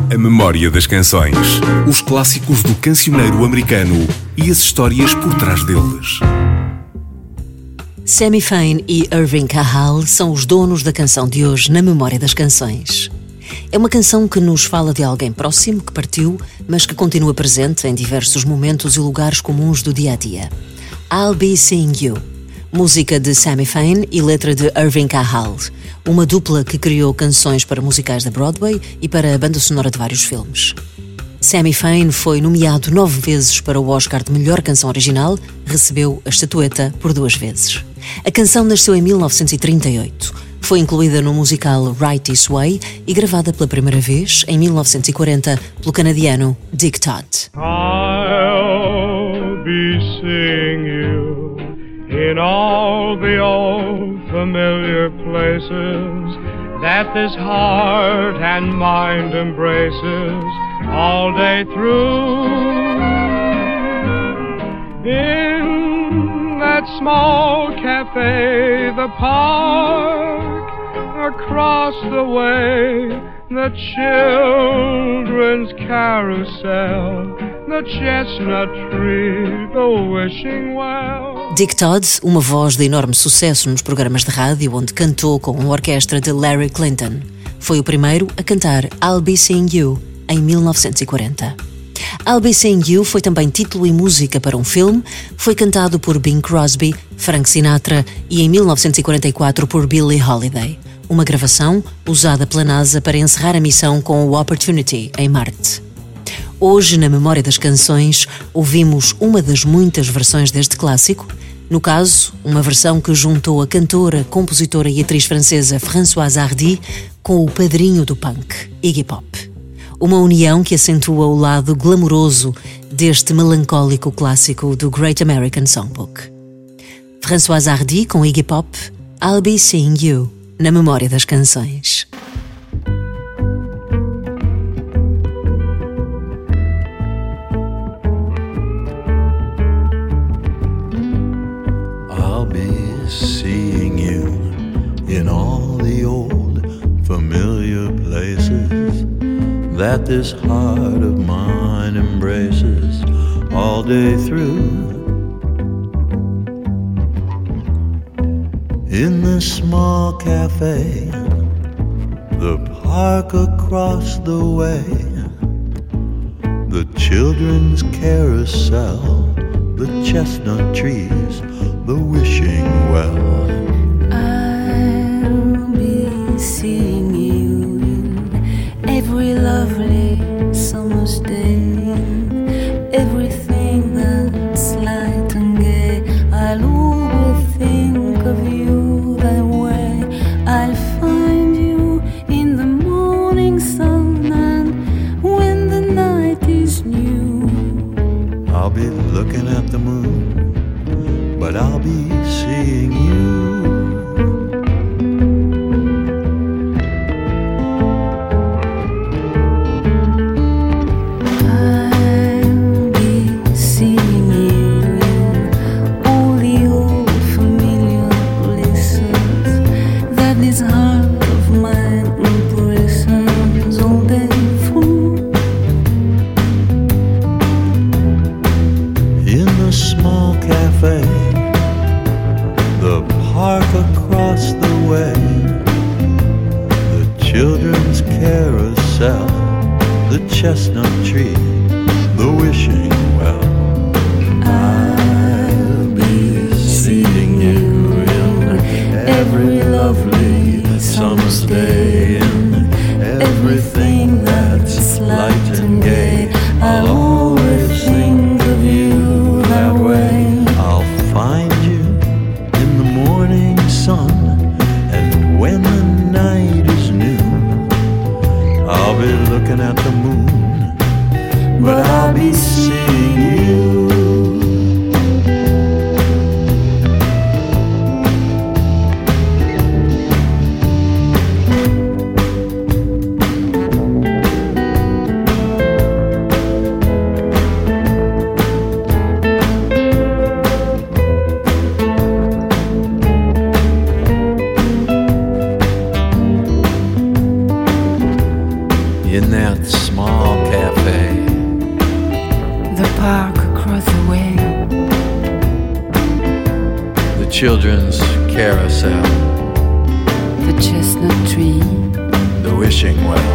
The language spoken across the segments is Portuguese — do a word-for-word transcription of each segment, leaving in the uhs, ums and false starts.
A memória das canções. Os clássicos do cancioneiro americano e as histórias por trás deles. Sammy Fain e Irving Cahal são os donos da canção de hoje na memória das canções. É uma canção que nos fala de alguém próximo que partiu, mas que continua presente em diversos momentos e lugares comuns do dia-a-dia. I'll Be Seeing You. Música de Sammy Fain e letra de Irving Cahal, uma dupla que criou canções para musicais da Broadway e para a banda sonora de vários filmes. Sammy Fain foi nomeado nove vezes para o Oscar de Melhor Canção Original, recebeu a estatueta por duas vezes. A canção nasceu em mil novecentos e trinta e oito. Foi incluída no musical Right This Way e gravada pela primeira vez, em mil novecentos e quarenta, pelo canadiano Dick Todd. I'll be seeing you in all the old familiar places that this heart and mind embraces all day through. In that small cafe, the park, across the way, the children's carousel, the chestnut tree, the wishing well. Dick Todd, uma voz de enorme sucesso nos programas de rádio, onde cantou com uma orquestra de Larry Clinton. Foi o primeiro a cantar I'll Be Seeing You, em mil novecentos e quarenta. I'll Be Seeing You foi também título e música para um filme, foi cantado por Bing Crosby, Frank Sinatra e em mil novecentos e quarenta e quatro por Billie Holiday. Uma gravação usada pela NASA para encerrar a missão com o Opportunity em Marte. Hoje, na memória das canções, ouvimos uma das muitas versões deste clássico, no caso, uma versão que juntou a cantora, compositora e atriz francesa Françoise Hardy com o padrinho do punk, Iggy Pop. Uma união que acentua o lado glamouroso deste melancólico clássico do Great American Songbook. Françoise Hardy com Iggy Pop, I'll Be Seeing You, na memória das canções. I'll be seeing you in all the old familiar places that this heart of mine embraces all day through. In the small cafe, the park across the way, the children's carousel, the chestnut trees, the wishing well. I'll be seeing you in every lovely summer's day, everything that's light and gay. I'll always think of you that way. I'll find you in the morning sun and when the night is new. I'll be looking at the moon, but I'll be seeing you. Chestnut tree, the wishing well. I'll be seeing you in every lovely summer's day, in everything that's light and gay. I'll always think of you that way. I'll find you in the morning sun, and when the night is new, I'll be looking at the moon, but I'll be seeing you. In in that small cafe, the park across the way, the children's carousel, the chestnut tree, the wishing well.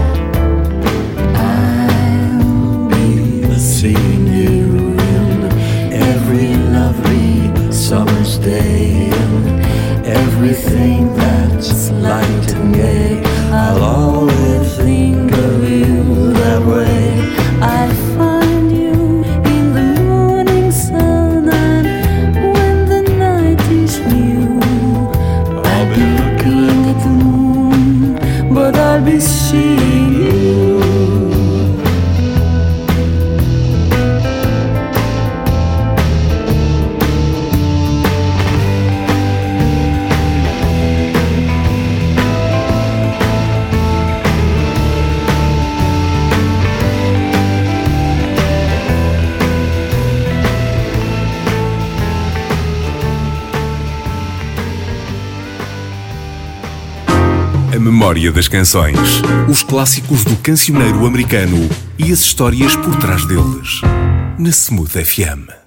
I'll be Seeing you in every lovely summer's day, in everything that's light and gay. I'll always think of you that way. I'll find you in the morning sun, and when the night is new, I'll be looking at the moon, but I'll be seeing you. A memória das canções, os clássicos do cancioneiro americano e as histórias por trás deles, na Smooth F M.